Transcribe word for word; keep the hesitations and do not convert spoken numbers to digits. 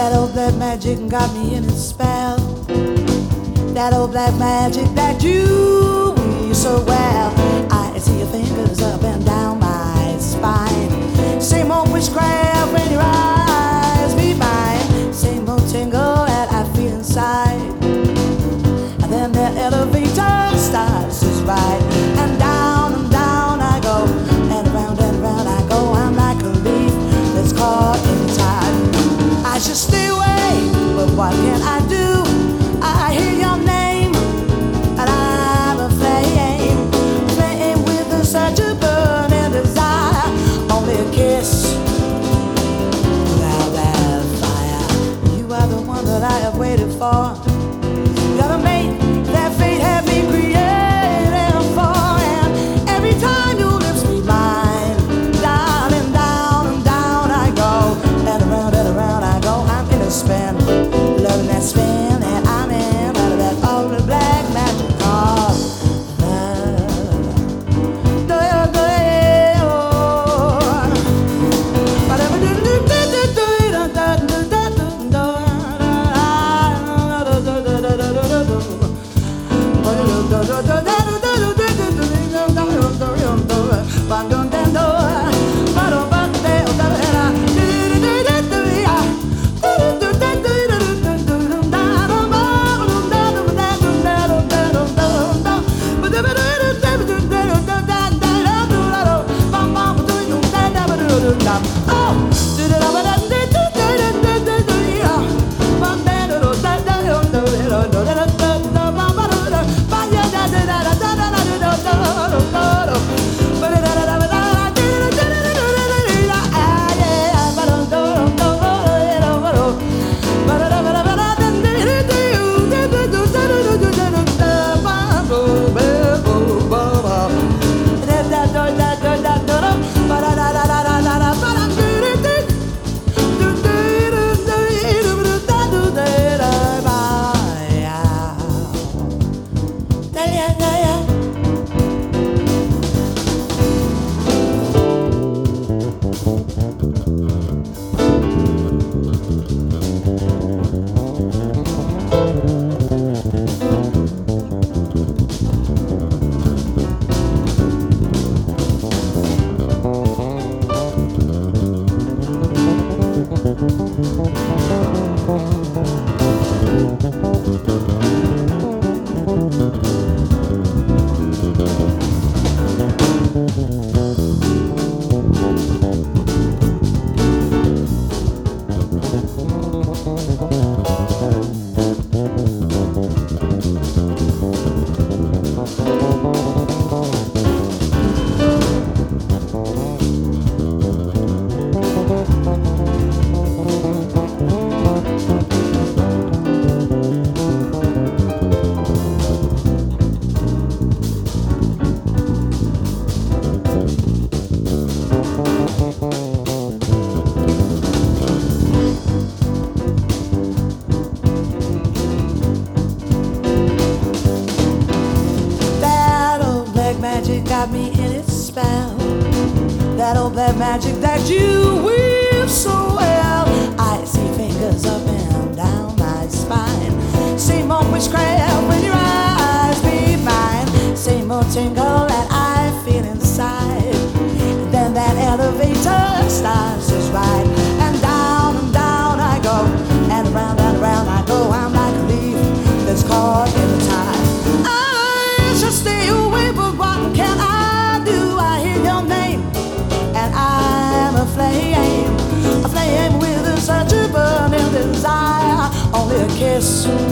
That old black magic got me in its spell. That old black magic that you weave so well. I see your fingers up and down my spine. Same old witchcraft when your eyes meet mine. Same old tingle that I feel inside. And then the elevator starts to ride. And down and down I go. And around and around I go. I'm like a leaf that's caught in the tide. I should stay away, but what can I do? I hear your name, and I'm a flame, flame with such a burning desire. Only a kiss without that fire. You are the one that I have waited for. You're the mate that fate had me created for. And every time your lips meet mine, down and down and down I go, and around and around I go. I'm in a spin, loving that spin that I'm in, out of that old black magic called love. Do you, do you, oh. Whatever do do do do do do do do do do. Got me in its spell. That old black magic that you weave so well. I see fingers up and down my spine. Same old witchcraft when your eyes meet mine. Same old tingle that I feel inside. And then that elevator starts to ride. And down and down I go, and around and around I go. I'm like a leaf that's caught in the tide. I should stay away, but what can I do? I hear your name, and I'm a flame, a flame with such a burning desire. Only a kiss